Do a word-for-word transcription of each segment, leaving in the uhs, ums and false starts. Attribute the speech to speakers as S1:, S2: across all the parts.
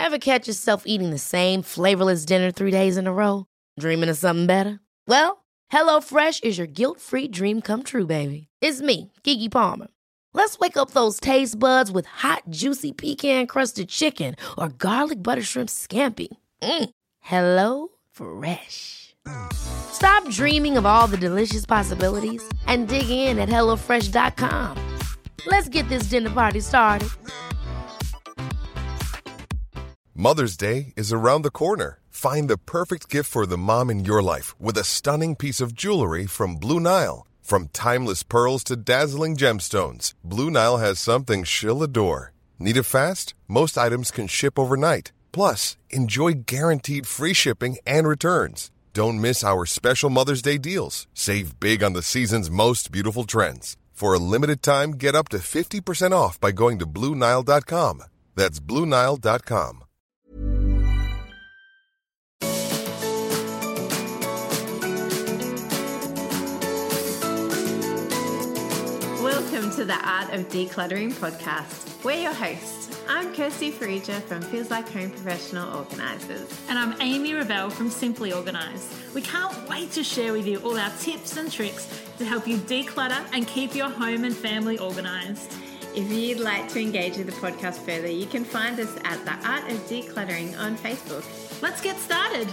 S1: Ever catch yourself eating the same flavorless dinner three days in a row? Dreaming of something better? Well, HelloFresh is your guilt-free dream come true, baby. It's me, Keke Palmer. Let's wake up those taste buds with hot, juicy pecan-crusted chicken or garlic butter shrimp scampi. Mm. Hello Fresh. Stop dreaming of all the delicious possibilities and dig in at hello fresh dot com. Let's get this dinner party started.
S2: Mother's Day is around the corner. Find the perfect gift for the mom in your life with a stunning piece of jewelry from Blue Nile. From timeless pearls to dazzling gemstones, Blue Nile has something she'll adore. Need it fast? Most items can ship overnight. Plus, enjoy guaranteed free shipping and returns. Don't miss our special Mother's Day deals. Save big on the season's most beautiful trends. For a limited time, get up to fifty percent off by going to Blue Nile dot com. That's Blue Nile dot com.
S3: Welcome to the Art of Decluttering podcast. We're your hosts. I'm Kirsty Farija from Feels Like Home Professional Organisers.
S4: And I'm Amy Revell from Simply Organised. We can't wait to share with you all our tips and tricks to help you declutter and keep your home and family organised.
S3: If you'd like to engage with the podcast further, you can find us at The Art of Decluttering on Facebook.
S4: Let's get started.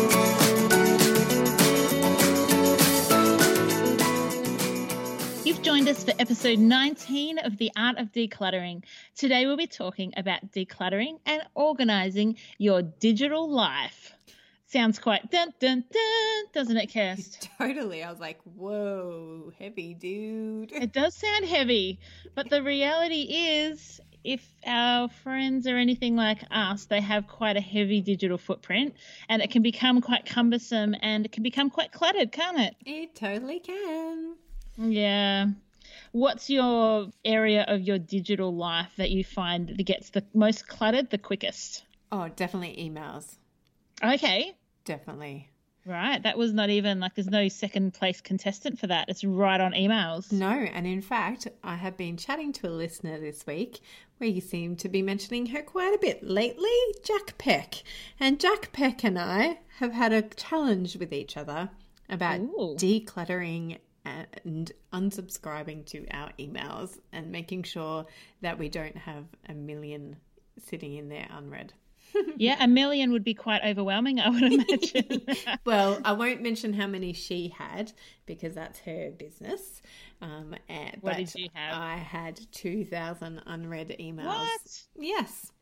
S4: You've joined us for episode nineteen of The Art of Decluttering. Today we'll be talking about decluttering and organising your digital life. Sounds quite dun dun dun, doesn't it, Kirst?
S3: Totally. I was like, whoa, heavy, dude.
S4: It does sound heavy, but the reality is if our friends are anything like us, they have quite a heavy digital footprint and it can become quite cumbersome and it can become quite cluttered, can't it?
S3: It totally can.
S4: Yeah. What's your area of your digital life that you find that gets the most cluttered the quickest?
S3: Oh, definitely emails.
S4: Okay.
S3: Definitely.
S4: Right. That was not even like there's no second place contestant for that. It's right on emails.
S3: No. And in fact, I have been chatting to a listener this week where you seem to be mentioning her quite a bit lately, Jack Peck. And Jack Peck and I have had a challenge with each other about
S4: Ooh.
S3: decluttering and unsubscribing to our emails and making sure that we don't have a million sitting in there unread.
S4: Yeah, a million would be quite overwhelming, I would imagine.
S3: Well, I won't mention how many she had because that's her business. Um, and,
S4: what
S3: but
S4: did you have?
S3: I had two thousand unread emails.
S4: What?
S3: Yes.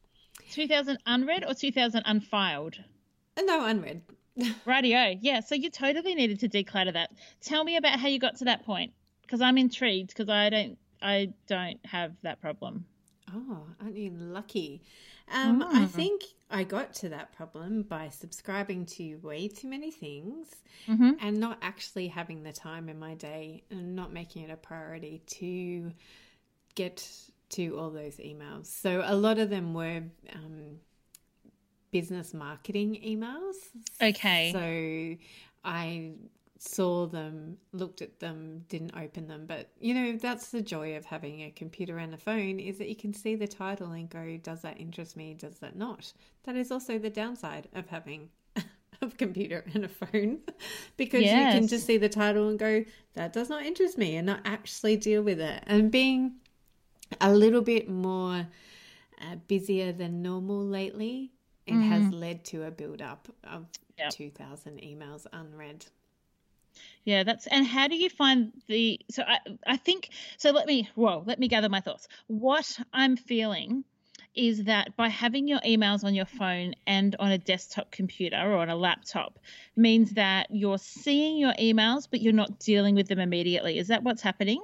S4: two thousand unread or two thousand unfiled?
S3: No, unread.
S4: Rightio. Yeah, so you totally needed to declutter that. Tell me about how you got to that point because I'm intrigued because I don't, I don't have that problem.
S3: Oh, aren't you lucky? Um,
S4: Mm.
S3: I think I got to that problem by subscribing to way too many things
S4: Mm-hmm.
S3: and not actually having the time in my day and not making it a priority to get to all those emails. So a lot of them were um, business marketing emails.
S4: Okay.
S3: So I saw them, looked at them, didn't open them. But, you know, that's the joy of having a computer and a phone is that you can see the title and go, does that interest me? Does that not? That is also the downside of having a computer and a phone because
S4: Yes.
S3: you can just see the title and go, that does not interest me and not actually deal with it. And being a little bit more uh, busier than normal lately, it mm. has led to a build-up of yep. two thousand emails unread.
S4: Yeah, that's and how do you find the so I I think so let me well, let me gather my thoughts. What I'm feeling is that by having your emails on your phone and on a desktop computer or on a laptop means that you're seeing your emails but you're not dealing with them immediately. Is that what's happening?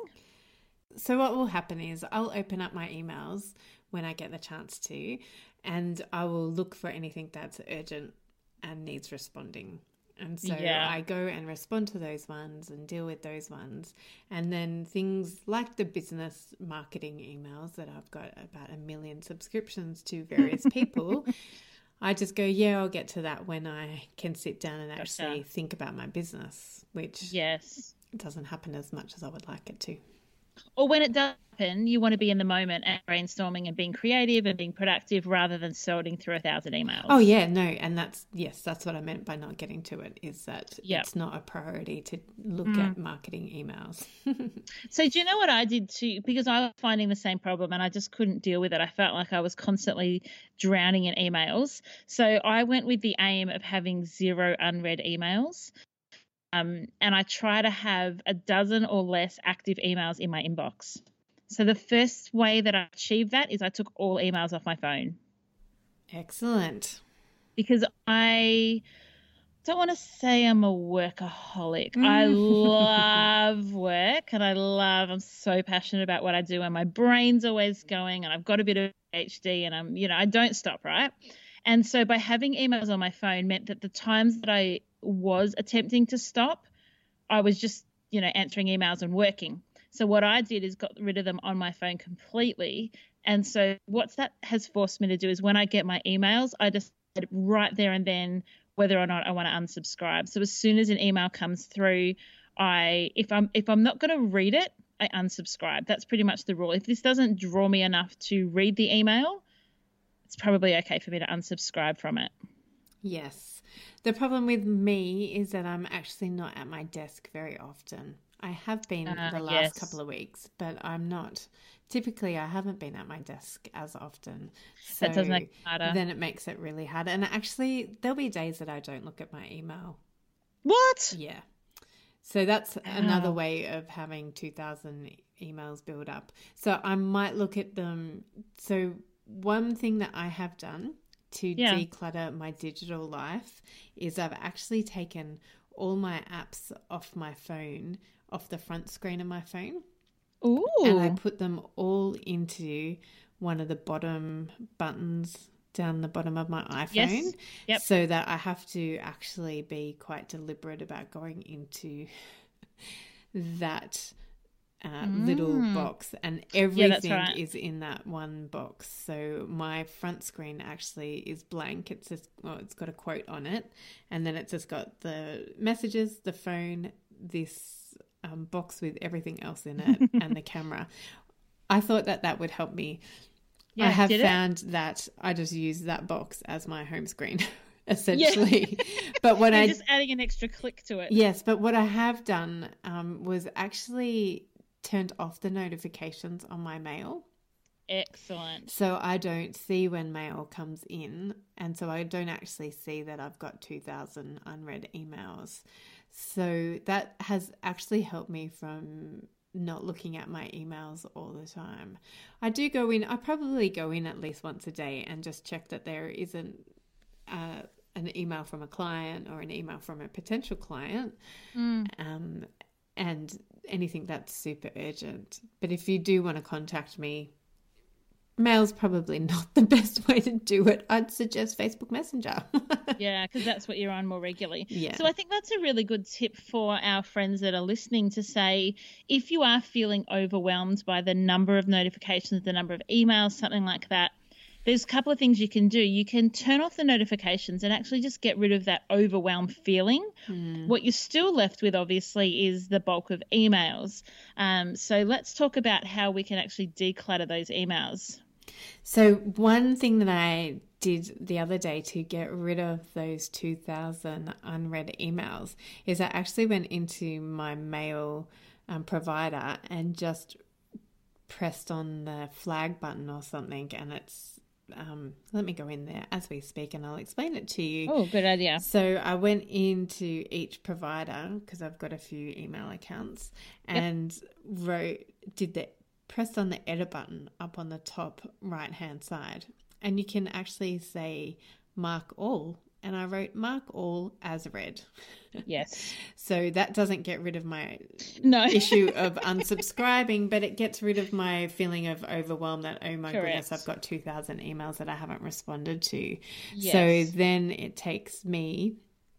S3: So what will happen is I'll open up my emails when I get the chance to and I will look for anything that's urgent and needs responding. And so yeah. I go and respond to those ones and deal with those ones. And then things like the business marketing emails that I've got about a million subscriptions to various people, I just go, yeah, I'll get to that when I can sit down and actually gotcha. think about my business, which
S4: yes,
S3: doesn't happen as much as I would like it to.
S4: Or when it does happen, you want to be in the moment and brainstorming and being creative and being productive rather than sorting through a thousand emails.
S3: Oh, yeah, no. And that's, yes, that's what I meant by not getting to it, is that
S4: yep.
S3: it's not a priority to look mm. at marketing emails.
S4: So do you know what I did too? Because I was finding the same problem and I just couldn't deal with it. I felt like I was constantly drowning in emails. So I went with the aim of having zero unread emails. Um, and I try to have a dozen or less active emails in my inbox. So the first way that I achieved that is I took all emails off my phone.
S3: Excellent.
S4: Because I don't want to say I'm a workaholic. I love work and I love, I'm so passionate about what I do and my brain's always going and I've got a bit of A D H D and I'm, you know, I don't stop, right? And so by having emails on my phone meant that the times that I was attempting to stop, I was just, you know, answering emails and working. So what I did is got rid of them on my phone completely. And so what that has forced me to do is when I get my emails, I decide right there and then whether or not I want to unsubscribe. So as soon as an email comes through, I if I'm if I'm not going to read it, I unsubscribe. That's pretty much the rule. If this doesn't draw me enough to read the email, it's probably okay for me to unsubscribe from it.
S3: Yes. The problem with me is that I'm actually not at my desk very often. I have been uh, the last yes. couple of weeks, but I'm not. Typically, I haven't been at my desk as often. So
S4: that does make it harder.
S3: Then it makes it really hard. And actually, there'll be days that I don't look at my email.
S4: What?
S3: Yeah. So that's oh. another way of having two thousand emails build up. So I might look at them. So one thing that I have done to yeah. declutter my digital life is I've actually taken all my apps off my phone, off the front screen of my phone.
S4: Ooh.
S3: And I put them all into one of the bottom buttons down the bottom of my iPhone.
S4: Yes. Yep.
S3: So that I have to actually be quite deliberate about going into that uh, mm. little box, and everything
S4: yeah, right.
S3: is in that one box. So my front screen actually is blank. It's just, well, it's got a quote on it, and then it's just got the messages, the phone, this um, box with everything else in it, and the camera. I thought that that would help me. Yeah, I have found it? that I just use that box as my home screen, essentially. Yeah. But what I
S4: just adding an extra click to it.
S3: Yes, but what I have done um, was actually turned off the notifications on my mail.
S4: Excellent.
S3: So I don't see when mail comes in, and so I don't actually see that I've got two thousand unread emails. So that has actually helped me from not looking at my emails all the time. I do go in, I probably go in at least once a day and just check that there isn't uh, an email from a client or an email from a potential client.
S4: Mm.
S3: Um, and anything that's super urgent. But if you do want to contact me, mail's probably not the best way to do it. I'd suggest Facebook Messenger.
S4: Yeah, because that's what you're on more regularly.
S3: Yeah.
S4: So I think that's a really good tip for our friends that are listening to say, if you are feeling overwhelmed by the number of notifications, the number of emails, something like that, there's a couple of things you can do. You can turn off the notifications and actually just get rid of that overwhelmed feeling.
S3: Mm.
S4: What you're still left with, obviously, is the bulk of emails. Um, so let's talk about how we can actually declutter those emails.
S3: So one thing that I did the other day to get rid of those two thousand unread emails is I actually went into my mail um, provider and just pressed on the flag button or something, and it's Um, let me go in there as we speak and I'll explain it to you.
S4: Oh, good idea.
S3: So I went into each provider because I've got a few email accounts and yep. wrote, did the, pressed on the edit button up on the top right hand side, and you can actually say mark all, and I wrote mark all as read.
S4: Yes.
S3: So that doesn't get rid of my
S4: no.
S3: issue of unsubscribing, but it gets rid of my feeling of overwhelm that, oh my
S4: Correct.
S3: goodness, I've got two thousand emails that I haven't responded to.
S4: Yes.
S3: So then it takes me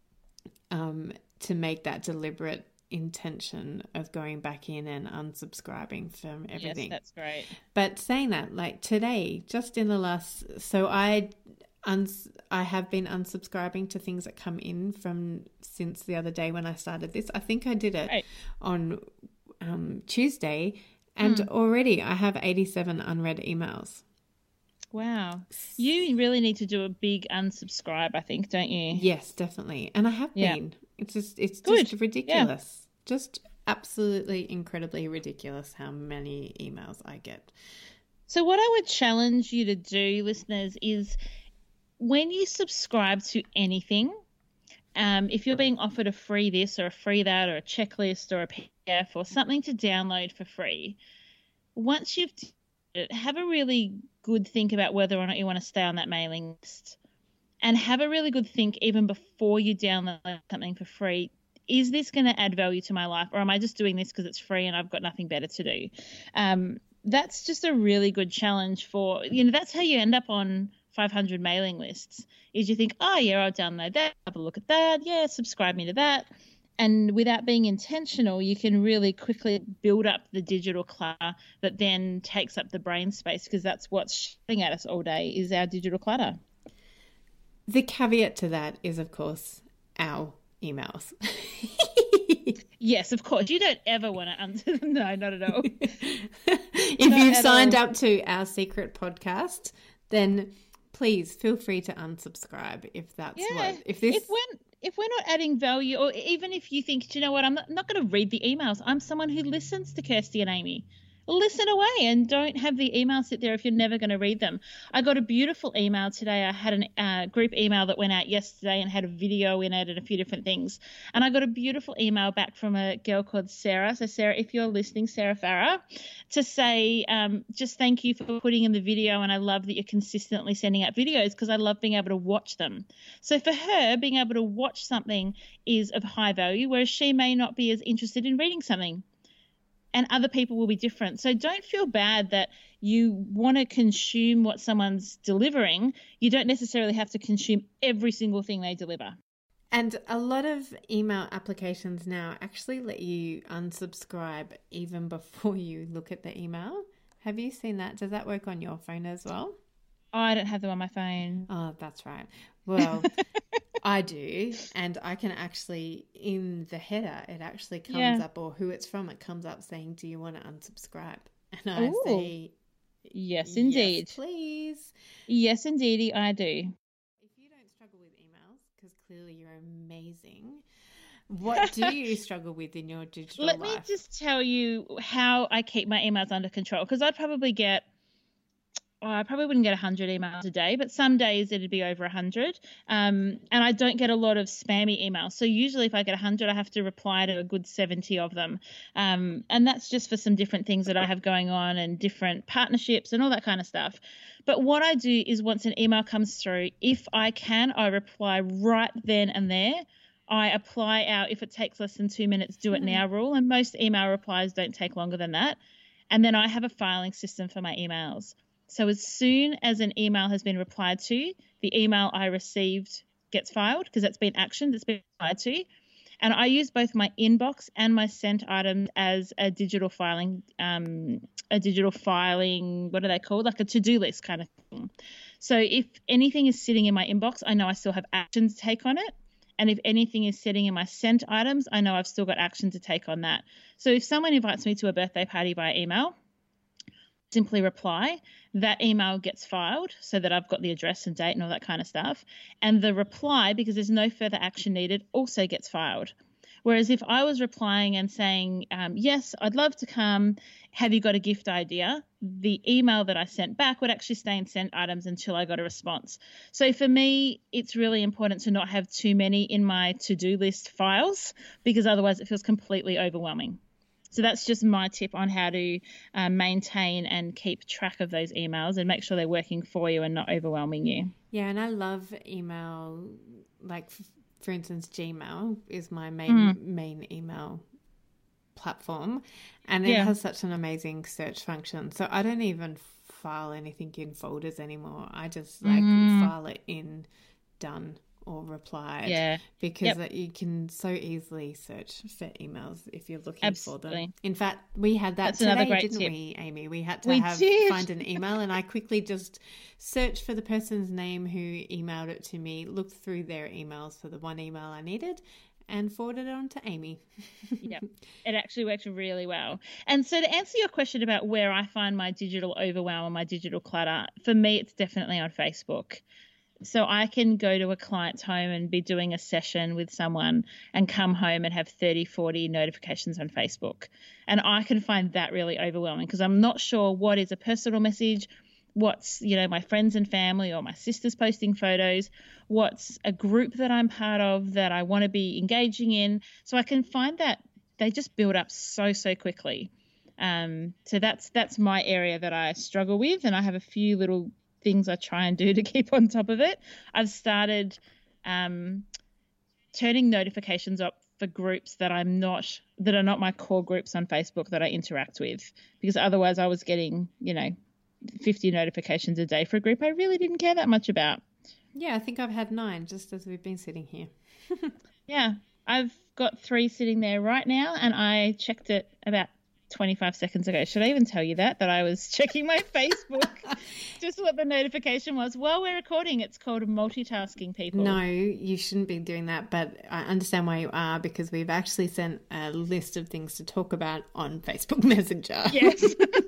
S3: um, to make that deliberate intention of going back in and unsubscribing from everything.
S4: Yes, that's great.
S3: But saying that, like today, just in the last, so I... Uns- I have been unsubscribing to things that come in from since the other day when I started this. I think I did it
S4: right.
S3: on um, Tuesday, And
S4: Mm.
S3: already I have eighty-seven unread emails.
S4: Wow. You really need to do a big unsubscribe, I think, don't you?
S3: Yes, definitely. And I have
S4: Yeah.
S3: been. It's just it's
S4: Good.
S3: just ridiculous. Just absolutely incredibly ridiculous how many emails I get.
S4: So what I would challenge you to do, listeners, is when you subscribe to anything, um, if you're being offered a free this or a free that or a checklist or a P D F or something to download for free, once you've done it, have a really good think about whether or not you want to stay on that mailing list, and have a really good think even before you download something for free. Is this going to add value to my life, or am I just doing this because it's free and I've got nothing better to do? Um, that's just a really good challenge for, you know, that's how you end up on five hundred mailing lists, is you think, oh, yeah, I'll download that, have a look at that, yeah, subscribe me to that. And without being intentional, you can really quickly build up the digital clutter that then takes up the brain space, because that's what's shouting at us all day is our digital clutter.
S3: The caveat to that is, of course, our emails.
S4: Yes, of course. You don't ever want to answer them. No, not at all.
S3: If
S4: Not
S3: you've
S4: at
S3: signed
S4: all.
S3: up to our secret podcast, then please feel free to unsubscribe if that's
S4: Yeah.
S3: what. If this.
S4: If we're, if we're not adding value, or even if you think, do you know what, I'm not, not going to read the emails. I'm someone who listens to Kirsty and Amy. Listen away and don't have the email sit there if you're never going to read them. I got a beautiful email today. I had a uh, group email that went out yesterday and had a video in it and a few different things. And I got a beautiful email back from a girl called Sarah. So Sarah, if you're listening, Sarah Farah, to say um, just thank you for putting in the video, and I love that you're consistently sending out videos because I love being able to watch them. So for her, being able to watch something is of high value, whereas she may not be as interested in reading something. And other people will be different. So don't feel bad that you want to consume what someone's delivering. You don't necessarily have to consume every single thing they deliver.
S3: And a lot of email applications now actually let you unsubscribe even before you look at the email. Have you seen that? Does that work on your phone as well?
S4: Oh, I don't have them on my phone.
S3: Oh, that's right. Well, I do. And I can actually, in the header, it actually comes
S4: Yeah.
S3: up, or who it's from, it comes up saying, do you want to unsubscribe? And I
S4: Ooh.
S3: say,
S4: Yes, indeed.
S3: yes, please.
S4: Yes, indeedy, I do.
S3: If you don't struggle with emails, because clearly you're amazing, what do you struggle with in your digital
S4: Let
S3: life?
S4: me just tell you how I keep my emails under control, because I'd probably get, oh, I probably wouldn't get one hundred emails a day, but some days it'd be over one hundred. Um, and I don't get a lot of spammy emails. So usually if I get one hundred, I have to reply to a good seventy of them. Um, and that's just for some different things that I have going on and different partnerships and all that kind of stuff. But what I do is once an email comes through, if I can, I reply right then and there. I apply our, if it takes less than two minutes, do it now rule. And most email replies don't take longer than that. And then I have a filing system for my emails. So as soon as an email has been replied to, the email I received gets filed because it's been actioned, it's been replied to. And I use both my inbox and my sent items as a digital filing, um, a digital filing, what are they called? Like a to-do list kind of thing. So if anything is sitting in my inbox, I know I still have action to take on it. And if anything is sitting in my sent items, I know I've still got action to take on that. So if someone invites me to a birthday party by email, simply reply, that email gets filed so that I've got the address and date and all that kind of stuff. And the reply, because there's no further action needed, also gets filed. Whereas if I was replying and saying, um, yes, I'd love to come, have you got a gift idea? The email that I sent back would actually stay in sent items until I got a response. So for me, it's really important to not have too many in my to-do list files, because otherwise it feels completely overwhelming. So that's just my tip on how to uh, maintain and keep track of those emails and make sure they're working for you and not overwhelming you.
S3: Yeah, and I love email, like, for instance, Gmail is my main
S4: Mm.
S3: main email platform, and it
S4: Yeah.
S3: has such an amazing search function. So I don't even file anything in folders anymore. I just like
S4: Mm.
S3: file it in done or replied.
S4: Yeah.
S3: Because
S4: Yep.
S3: that you can so easily search for emails if you're looking for
S4: Absolutely.
S3: them. In fact, we had that
S4: That's
S3: today,
S4: another great
S3: didn't
S4: tip.
S3: we, Amy? We had to
S4: We
S3: have
S4: did.
S3: find an email, and I quickly just searched for the person's name who emailed it to me, looked through their emails for the one email I needed, and forwarded it on to Amy.
S4: Yeah, it actually worked really well. And so to answer your question about where I find my digital overwhelm and my digital clutter, for me, it's definitely on Facebook. So I can go to a client's home and be doing a session with someone and come home and have thirty, forty notifications on Facebook. And I can find that really overwhelming because I'm not sure what is a personal message, what's, you know, my friends and family or my sister's posting photos, what's a group that I'm part of that I want to be engaging in. So I can find that they just build up so, so quickly. Um, so that's that's my area that I struggle with, and I have a few little things I try and do to keep on top of it. I've started um, turning notifications up for groups that I'm not, that are not my core groups on Facebook that I interact with, because otherwise I was getting, you know, fifty notifications a day for a group I really didn't care that much about.
S3: Yeah, I think I've had nine just as we've been sitting here.
S4: Yeah, I've got three sitting there right now, and I checked it about twenty-five seconds ago. Should I even tell you that, that I was checking my Facebook, just what the notification was? While we're recording, it's called multitasking, people.
S3: No, you shouldn't be doing that, but I understand why you are, because we've actually sent a list of things to talk about on Facebook Messenger.
S4: Yes.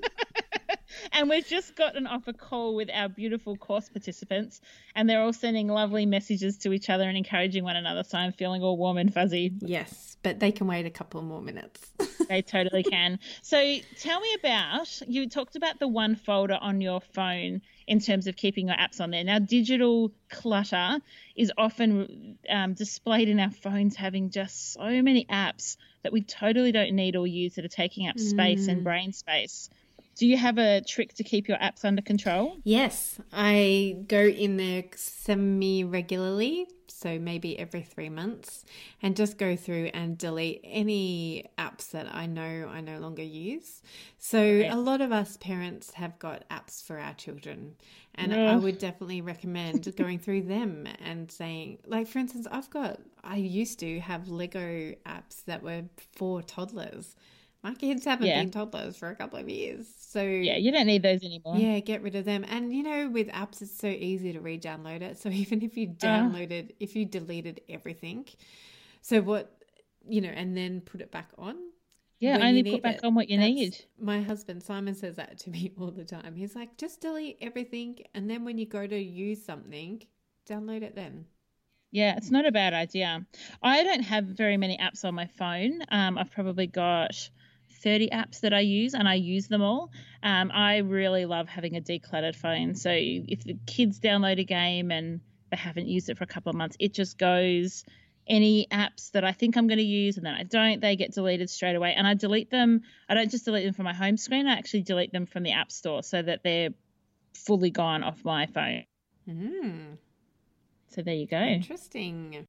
S4: And we've just gotten off a call with our beautiful course participants, and they're all sending lovely messages to each other and encouraging one another, so I'm feeling all warm and fuzzy.
S3: Yes, but they can wait a couple more minutes.
S4: They totally can. So tell me about, you talked about the one folder on your phone in terms of keeping your apps on there. Now, digital clutter is often um, displayed in our phones having just so many apps that we totally don't need or use that are taking up space mm. and brain space. Do you have a trick to keep your apps under control?
S3: Yes, I go in there semi-regularly, so maybe every three months, and just go through and delete any apps that I know I no longer use. So right. A lot of us parents have got apps for our children, and no. I would definitely recommend going through them and saying, like, for instance, I've got, I used to have Lego apps that were for toddlers. My kids haven't yeah. been toddlers for a couple of years. So
S4: yeah, you don't need those anymore.
S3: Yeah, get rid of them. And, you know, with apps, it's so easy to re-download it. So even if you downloaded, uh. if you deleted everything, so what, you know, and then put it back on.
S4: Yeah, only put back
S3: it.
S4: on what you
S3: That's,
S4: need.
S3: My husband, Simon, says that to me all the time. He's like, just delete everything. And then when you go to use something, download it then.
S4: Yeah, it's not a bad idea. I don't have very many apps on my phone. Um, I've probably got thirty apps that I use, and I use them all. Um, I really love having a decluttered phone. So if the kids download a game and they haven't used it for a couple of months, it just goes, any apps that I think I'm going to use and then I don't, they get deleted straight away. And I delete them. I don't just delete them from my home screen. I actually delete them from the App Store so that they're fully gone off my phone.
S3: Mm.
S4: So there you go.
S3: Interesting.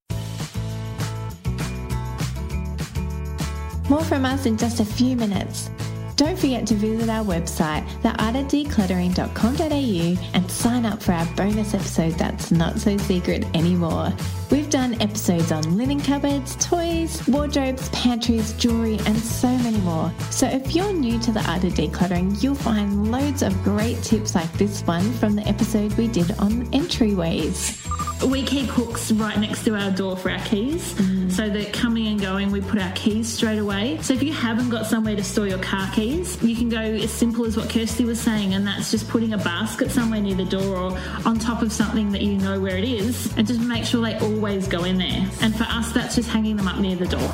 S5: More from us in just a few minutes. Don't forget to visit our website, the art of decluttering dot com dot a u, and sign up for our bonus episode that's not so secret anymore. We've done episodes on linen cupboards, toys, wardrobes, pantries, jewellery, and so many more. So if you're new to the art of decluttering, you'll find loads of great tips like this one from the episode we did on entryways.
S6: We keep hooks right next to our door for our keys, mm. so that coming and going, we put our keys straight away. So if you haven't got somewhere to store your car keys, you can go as simple as what Kirsty was saying, and that's just putting a basket somewhere near the door or on top of something that you know where it is, and just make sure they always go in there. And for us, that's just hanging them up near the door.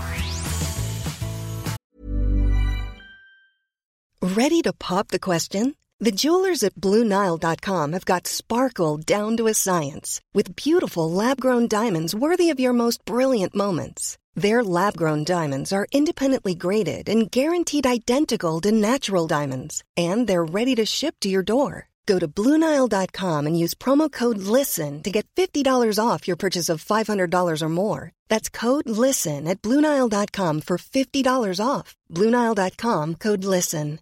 S7: Ready to pop the question? The jewelers at Blue Nile dot com have got sparkle down to a science with beautiful lab-grown diamonds worthy of your most brilliant moments. Their lab-grown diamonds are independently graded and guaranteed identical to natural diamonds, and they're ready to ship to your door. Go to Blue Nile dot com and use promo code LISTEN to get fifty dollars off your purchase of five hundred dollars or more. That's code LISTEN at Blue Nile dot com for fifty dollars off. Blue Nile dot com, code LISTEN.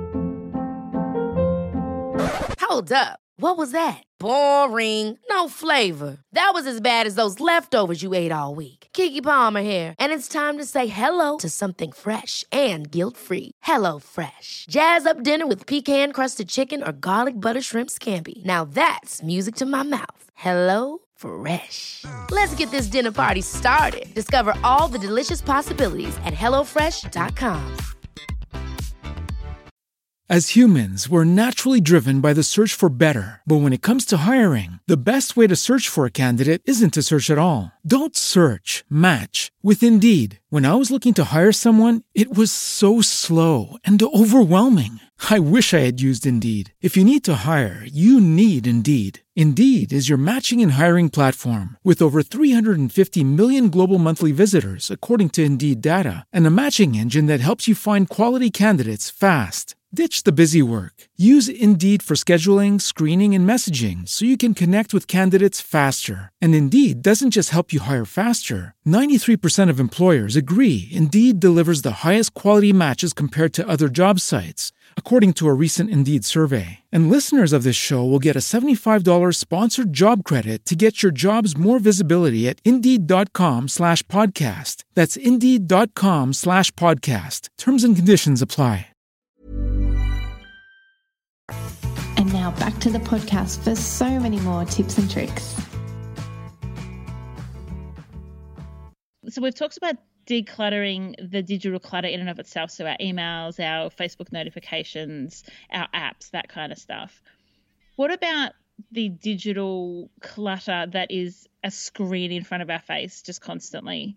S1: Hold up. What was that? Boring. No flavor. That was as bad as those leftovers you ate all week. Keke Palmer here, and it's time to say hello to something fresh and guilt-free. Hello Fresh. Jazz up dinner with pecan-crusted chicken or garlic butter shrimp scampi. Now that's music to my mouth. Hello Fresh. Let's get this dinner party started. Discover all the delicious possibilities at hello fresh dot com.
S8: As humans, we're naturally driven by the search for better. But when it comes to hiring, the best way to search for a candidate isn't to search at all. Don't search, match with Indeed. When I was looking to hire someone, it was so slow and overwhelming. I wish I had used Indeed. If you need to hire, you need Indeed. Indeed is your matching and hiring platform with over three hundred fifty million global monthly visitors, according to Indeed data, and a matching engine that helps you find quality candidates fast. Ditch the busy work. Use Indeed for scheduling, screening, and messaging so you can connect with candidates faster. And Indeed doesn't just help you hire faster. ninety-three percent of employers agree Indeed delivers the highest quality matches compared to other job sites, according to a recent Indeed survey. And listeners of this show will get a seventy-five dollars sponsored job credit to get your jobs more visibility at Indeed.com slash podcast. That's Indeed.com slash podcast. Terms and conditions apply.
S5: And now back to the podcast for so many more tips and tricks.
S4: So we've talked about decluttering the digital clutter in and of itself. So our emails, our Facebook notifications, our apps, that kind of stuff. What about the digital clutter that is a screen in front of our face just constantly?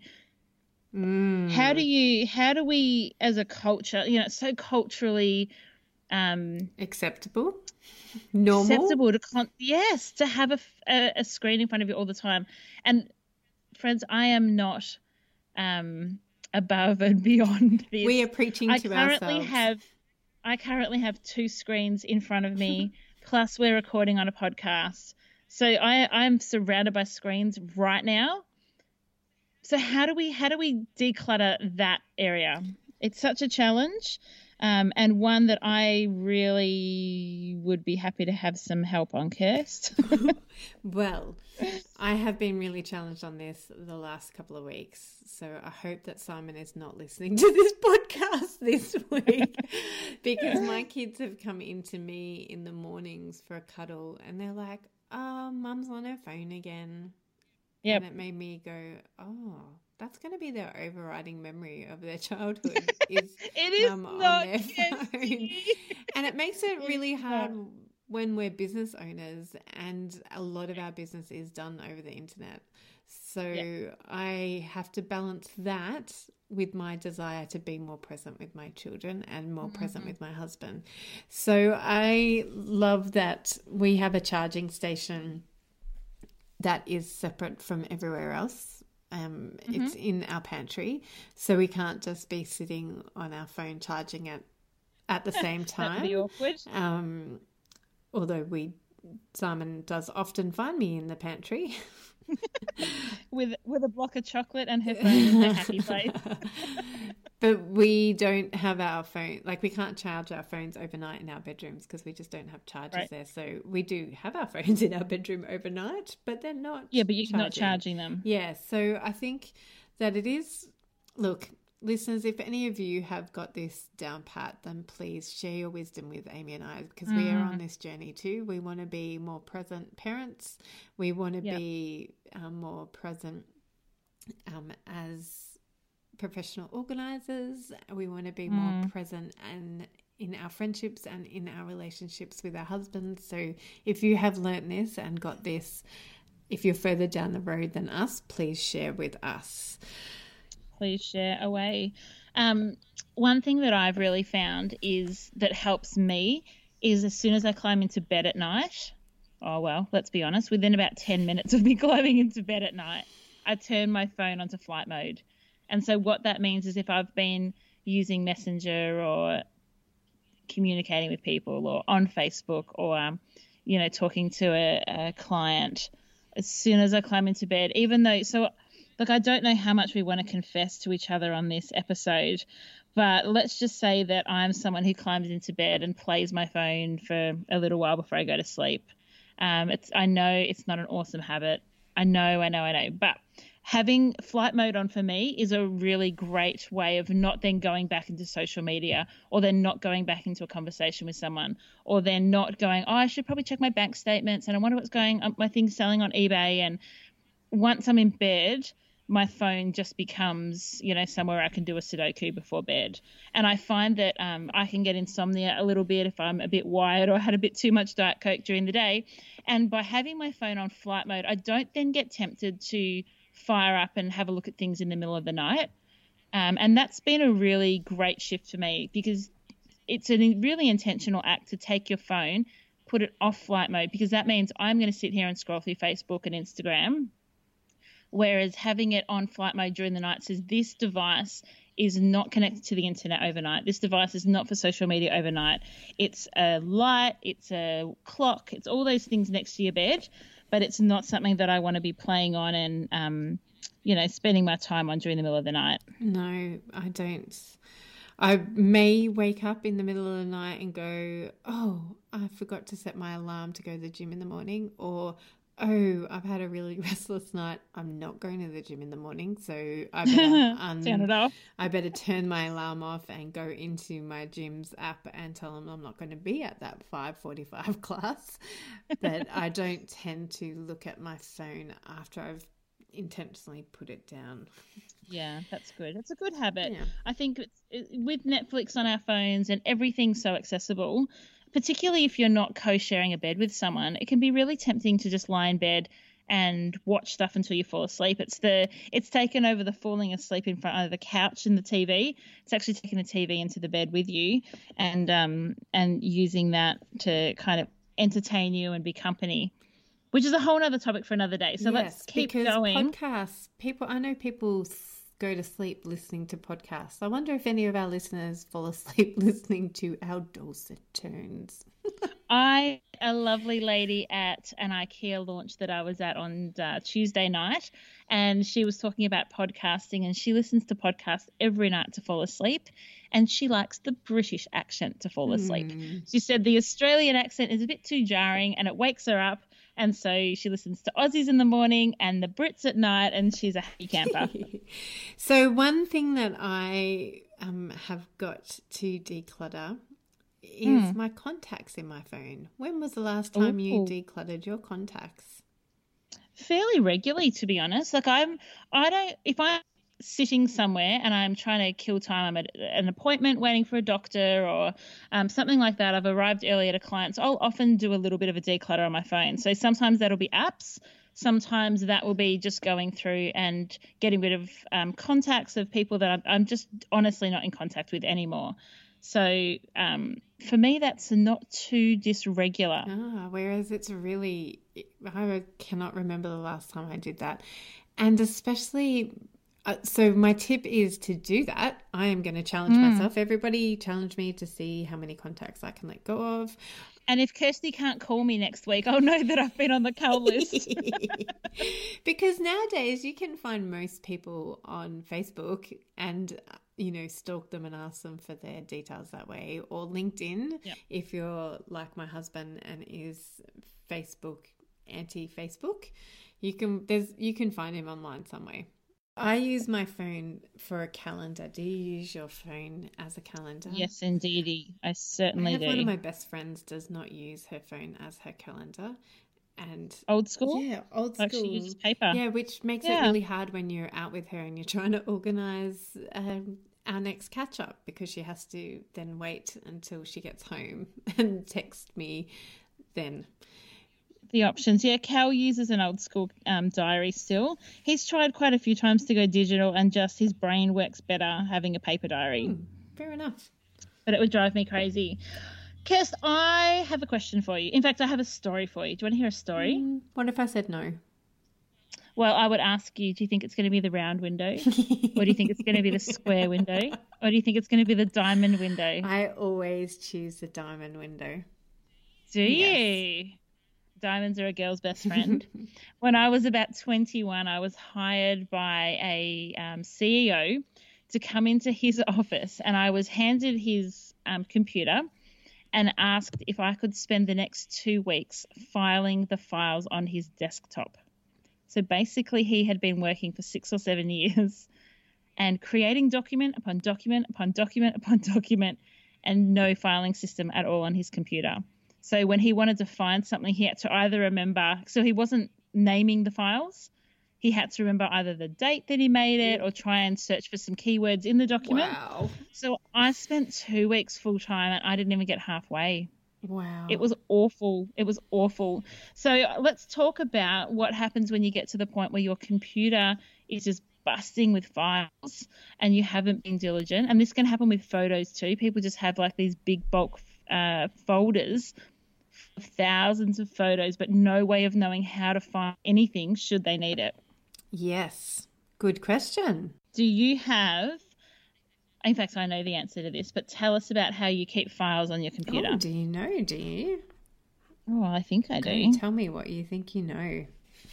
S3: Mm.
S4: How do you, how do we as a culture, you know, it's so culturally um,
S3: acceptable, normal,
S4: acceptable to, con- yes, to have a, a, a screen in front of you all the time. And friends, I am not um, above and beyond this.
S3: We are preaching
S4: I
S3: to
S4: currently
S3: ourselves.
S4: Have, I currently have two screens in front of me, plus we're recording on a podcast. So I, I'm surrounded by screens right now. So how do we how do we declutter that area? It's such a challenge, um, and one that I really would be happy to have some help on, Kirst.
S3: Well, I have been really challenged on this the last couple of weeks, so I hope that Simon is not listening to this podcast this week because my kids have come into me in the mornings for a cuddle and they're like, oh, Mum's on her phone again.
S4: Yep.
S3: And it made me go, oh, that's going to be their overriding memory of their childhood is
S4: it is
S3: Mum
S4: not
S3: on their phone. And it makes it really hard when we're business owners and a lot of our business is done over the internet. So yep. I have to balance that with my desire to be more present with my children and more mm-hmm. present with my husband. So I love that we have a charging station that is separate from everywhere else. Um, mm-hmm. It's in our pantry, so we can't just be sitting on our phone charging it at the same time.
S4: That'd be awkward.
S3: Um, although we, Simon does often find me in the pantry
S4: with with a block of chocolate and her phone in her happy place.
S3: But we don't have our phone, like we can't charge our phones overnight in our bedrooms because we just don't have chargers right. there. So we do have our phones in our bedroom overnight, but they're not
S4: Yeah, but you're
S3: charging.
S4: not charging them.
S3: Yeah, so I think that it is, look, listeners, if any of you have got this down pat, then please share your wisdom with Amy and I because mm. we are on this journey too. We want to be more present parents. We want to yep. be um, more present um, as professional organisers. We want to be mm. more present and in our friendships and in our relationships with our husbands. So if you have learnt this and got this, if you're further down the road than us, please share with us.
S4: Please share away. Um, one thing that I've really found is that helps me is as soon as I climb into bed at night, oh, well, let's be honest, within about ten minutes of me climbing into bed at night, I turn my phone onto flight mode. And so what that means is if I've been using Messenger or communicating with people or on Facebook or, um, you know, talking to a, a client, as soon as I climb into bed, even though, so look, I don't know how much we want to confess to each other on this episode, but let's just say that I'm someone who climbs into bed and plays my phone for a little while before I go to sleep. Um, it's I know it's not an awesome habit. I know, I know, I know. But having flight mode on for me is a really great way of not then going back into social media, or then not going back into a conversation with someone, or then not going, oh, I should probably check my bank statements and I wonder what's going on, my thing's selling on eBay. And once I'm in bed, my phone just becomes, you know, somewhere I can do a Sudoku before bed. And I find that um, I can get insomnia a little bit if I'm a bit wired or had a bit too much Diet Coke during the day. And by having my phone on flight mode, I don't then get tempted to fire up and have a look at things in the middle of the night. Um, and that's been a really great shift for me, because it's a really intentional act to take your phone, put it off flight mode, because that means I'm going to sit here and scroll through Facebook and Instagram. Whereas having it on flight mode during the night says this device is not connected to the internet overnight. This device is not for social media overnight. It's a light, it's a clock, it's all those things next to your bed, but it's not something that I want to be playing on and, um, you know, spending my time on during the middle of the night.
S3: No, I don't. I may wake up in the middle of the night and go, oh, I forgot to set my alarm to go to the gym in the morning, or oh, I've had a really restless night, I'm not going to the gym in the morning, so I better, um,
S4: turn it off.
S3: I better turn my alarm off and go into my gym's app and tell them I'm not going to be at that five forty-five class. But I don't tend to look at my phone after I've intentionally put it down.
S4: Yeah, that's good. It's a good habit.
S3: Yeah.
S4: I think it's, it, with Netflix on our phones and everything so accessible, particularly if you're not co-sharing a bed with someone, it can be really tempting to just lie in bed and watch stuff until you fall asleep. It's the it's taken over the falling asleep in front of the couch and the T V. It's actually taking the T V into the bed with you, and um and using that to kind of entertain you and be company, which is a whole other topic for another day. So
S3: yes,
S4: let's keep
S3: because
S4: going.
S3: Podcasts, people, I know people go to sleep listening to podcasts. I wonder if any of our listeners fall asleep listening to our dulcet tones.
S4: I, a lovely lady at an IKEA launch that I was at on uh, Tuesday night, and she was talking about podcasting, and she listens to podcasts every night to fall asleep, and she likes the British accent to fall asleep. Mm. She said the Australian accent is a bit too jarring and it wakes her up, and so she listens to Aussies in the morning and the Brits at night, and she's a happy camper.
S3: So one thing that I um, have got to declutter is mm. my contacts in my phone. When was the last time Ooh. you decluttered your contacts?
S4: Fairly regularly, to be honest. Like I'm, I don't, if I'm sitting somewhere and I'm trying to kill time, I'm at an appointment waiting for a doctor or um, something like that, I've arrived early at a client, so I'll often do a little bit of a declutter on my phone. So sometimes that'll be apps. Sometimes that will be just going through and getting rid of um, contacts of people that I'm, I'm just honestly not in contact with anymore. So um, for me, that's not too dysregular.
S3: Ah, whereas it's really, I cannot remember the last time I did that. And especially, uh, so my tip is to do that. I am going to challenge mm. myself. Everybody challenge me to see how many contacts I can let go of.
S4: And if Kirsty can't call me next week, I'll know that I've been on the cull list.
S3: Because nowadays you can find most people on Facebook and, you know, stalk them and ask them for their details that way. Or LinkedIn, yep. if you're like my husband and is Facebook, anti-Facebook, you can, there's, you can find him online some way. I use my phone for a calendar. Do you use your phone as a calendar?
S4: Yes, indeedy. I certainly
S3: I have
S4: do.
S3: One of my best friends does not use her phone as her calendar. And
S4: old school?
S3: Yeah, old school.
S4: Like she uses paper.
S3: Yeah, which makes yeah. it really hard when you're out with her and you're trying to organise um, our next catch-up, because she has to then wait until she gets home and text me then.
S4: The options. Yeah, Cal uses an old school um, diary still. He's tried quite a few times to go digital, and just his brain works better having a paper diary.
S3: Hmm, fair enough.
S4: But it would drive me crazy. Kirst, I have a question for you. In fact, I have a story for you. Do you want to hear a story?
S3: Mm, what if I said no?
S4: Well, I would ask you, do you think it's going to be the round window? Or do you think it's going to be the square window? Or do you think it's going to be the diamond window?
S3: I always choose the diamond window.
S4: Do
S3: yes.
S4: you? Diamonds are a girl's best friend. When I was about twenty-one, I was hired by a um, C E O to come into his office, and I was handed his um, computer and asked if I could spend the next two weeks filing the files on his desktop. So basically he had been working for six or seven years and creating document upon document upon document upon document and no filing system at all on his computer. So when he wanted to find something, he had to either remember, so he wasn't naming the files. He had to remember either the date that he made it or try and search for some keywords in the document.
S3: Wow.
S4: So I spent two weeks full time and I didn't even get halfway.
S3: Wow.
S4: It was awful. It was awful. So let's talk about what happens when you get to the point where your computer is just busting with files and you haven't been diligent. And this can happen with photos too. People just have like these big bulk uh, folders of thousands of photos, but no way of knowing how to find anything should they need it.
S3: Yes. Good question.
S4: Do you have, in fact, I know the answer to this, but tell us about how you keep files on your computer.
S3: Oh, do you know, do you?
S4: Oh, I think I
S3: Go
S4: do.
S3: tell me what you think you know.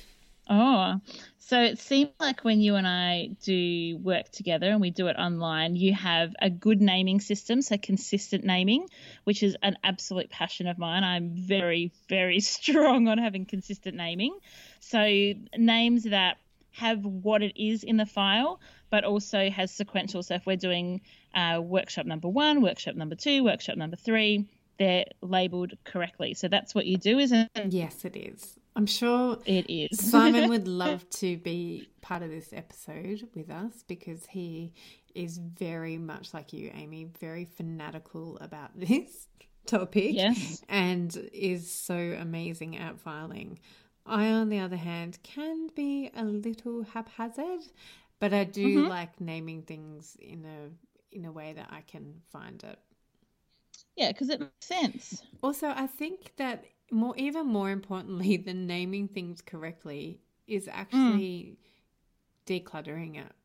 S4: Oh, so it seems like when you and I do work together and we do it online, you have a good naming system, so consistent naming, which is an absolute passion of mine. I'm very, very strong on having consistent naming. So names that have what it is in the file, but also has sequential. So if we're doing uh, workshop number one, workshop number two, workshop number three, they're labelled correctly. So that's what you do, isn't it?
S3: Yes, it is. I'm sure
S4: it is.
S3: Simon would love to be part of this episode with us because he is very much like you, Amy, very fanatical about this topic.
S4: Yes.
S3: And is so amazing at filing. I, on the other hand, can be a little haphazard, but I do
S4: mm-hmm.
S3: like naming things in a in a way that I can find it.
S4: Yeah, because it makes sense.
S3: Also, I think that more, even more importantly than naming things correctly is actually mm. decluttering it.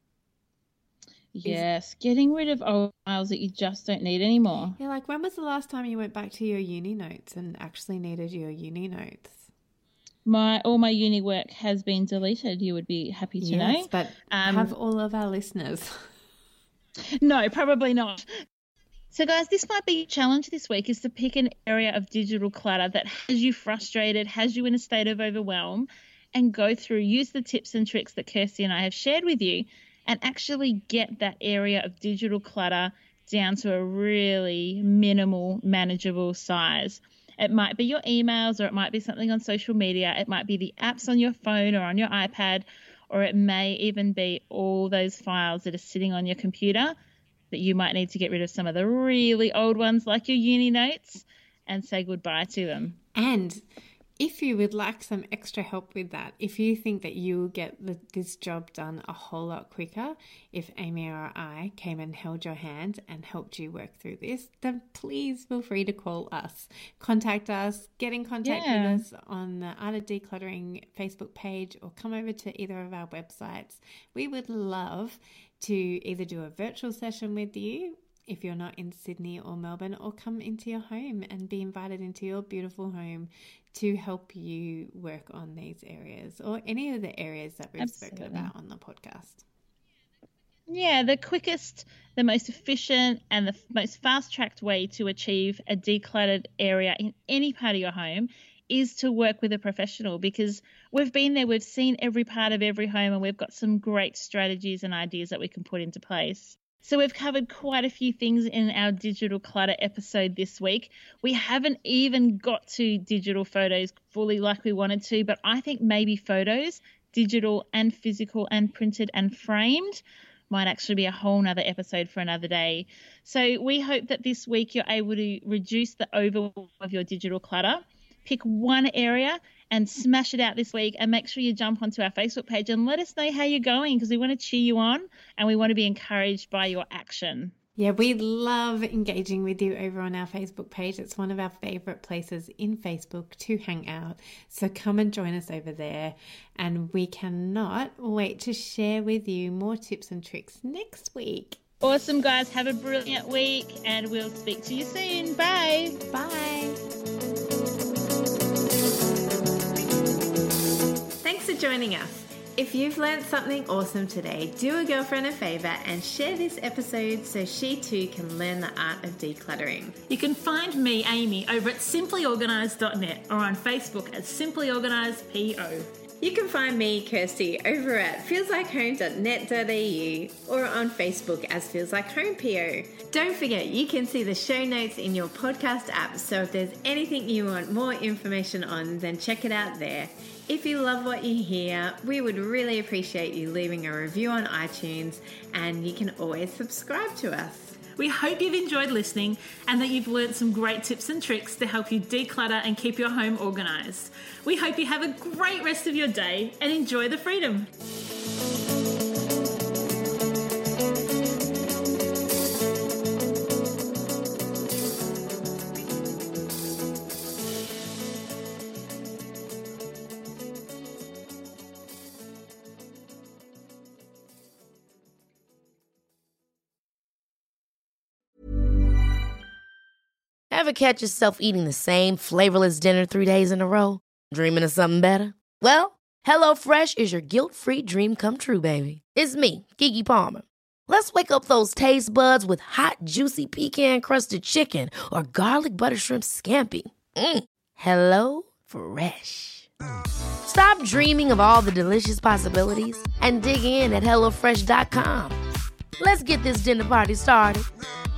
S4: Yes, is, getting rid of old files that you just don't need anymore.
S3: Yeah, like when was the last time you went back to your uni notes and actually needed your uni notes?
S4: My all my uni work has been deleted. You would be happy to
S3: yes,
S4: know.
S3: Yes, but um, have all of our listeners?
S4: No, probably not. So, guys, this might be a challenge this week is to pick an area of digital clutter that has you frustrated, has you in a state of overwhelm, and go through, use the tips and tricks that Kirsty and I have shared with you and actually get that area of digital clutter down to a really minimal, manageable size. It might be your emails or it might be something on social media. It might be the apps on your phone or on your iPad, or it may even be all those files that are sitting on your computer that you might need to get rid of some of the really old ones like your uni notes and say goodbye to them.
S3: And if you would like some extra help with that, if you think that you will get the, this job done a whole lot quicker if Amy or I came and held your hand and helped you work through this, then please feel free to call us. Contact us, get in contact yeah. with us on the Art of Decluttering Facebook page or come over to either of our websites. We would love to either do a virtual session with you if you're not in Sydney or Melbourne, or come into your home and be invited into your beautiful home to help you work on these areas or any of the areas that we've Absolutely. spoken about on the podcast.
S4: Yeah, the quickest, the most efficient and the most fast-tracked way to achieve a decluttered area in any part of your home is to work with a professional, because we've been there, we've seen every part of every home, and we've got some great strategies and ideas that we can put into place. So we've covered quite a few things in our digital clutter episode this week. We haven't even got to digital photos fully like we wanted to, but I think maybe photos, digital and physical and printed and framed, might actually be a whole nother episode for another day. So we hope that this week you're able to reduce the overwhelm of your digital clutter, pick one area and smash it out this week, and make sure you jump onto our Facebook page and let us know how you're going, because we want to cheer you on and we want to be encouraged by your action.
S3: Yeah, we love engaging with you over on our Facebook page. It's one of our favourite places in Facebook to hang out. So come and join us over there, and we cannot wait to share with you more tips and tricks next week.
S4: Awesome, guys. Have a brilliant week and we'll speak to you soon. Bye.
S3: Bye. Thanks for joining us. If you've learned something awesome today, do a girlfriend a favour and share this episode so she too can learn the art of decluttering.
S6: You can find me, Amy, over at simply organised dot net or on Facebook as Simply Organised P O.
S5: You can find me, Kirsty, over at feels like home dot net dot a u or on Facebook as Feels Like Home P O. Don't forget, you can see the show notes in your podcast app, so if there's anything you want more information on, then check it out there. If you love what you hear, we would really appreciate you leaving a review on iTunes, and you can always subscribe to us.
S6: We hope you've enjoyed listening and that you've learned some great tips and tricks to help you declutter and keep your home organised. We hope you have a great rest of your day and enjoy the freedom.
S1: Ever catch yourself eating the same flavorless dinner three days in a row? Dreaming of something better? Well, HelloFresh is your guilt-free dream come true, baby. It's me, Keke Palmer. Let's wake up those taste buds with hot, juicy pecan-crusted chicken or garlic butter shrimp scampi. Mm. Hello Fresh. Stop dreaming of all the delicious possibilities and dig in at hello fresh dot com. Let's get this dinner party started.